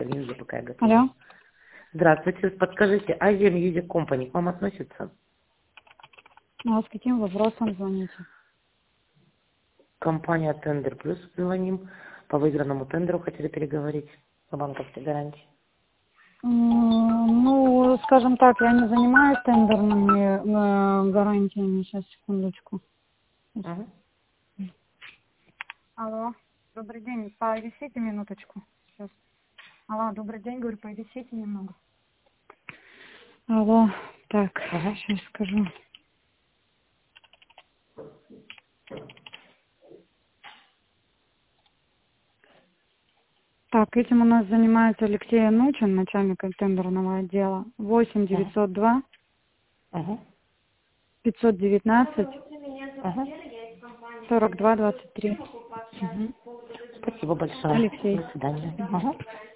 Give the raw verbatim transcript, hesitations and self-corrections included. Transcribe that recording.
не вижу, пока я готова. Алло. Здравствуйте, подскажите, Азия Music Company к вам относится? А с каким вопросом звоните? Компания Тендер Плюс звоним. По выигранному тендеру хотели переговорить по банковской гарантии. М, Ну, скажем так, я не занимаюсь тендерными э, гарантиями. Сейчас, секундочку. Угу. Алло, добрый день. Повисите минуточку. Сейчас. Алло, добрый день, говорю, повисите немного. Алло, так, Угу. сейчас скажу. Так, этим у нас занимается Алексей Анучин, начальник тендерного отдела. восемь девятьсот два Угу. пятьсот девятнадцать Угу. сорок два двадцать три. Угу. Спасибо большое. Алексей. До свидания. Угу.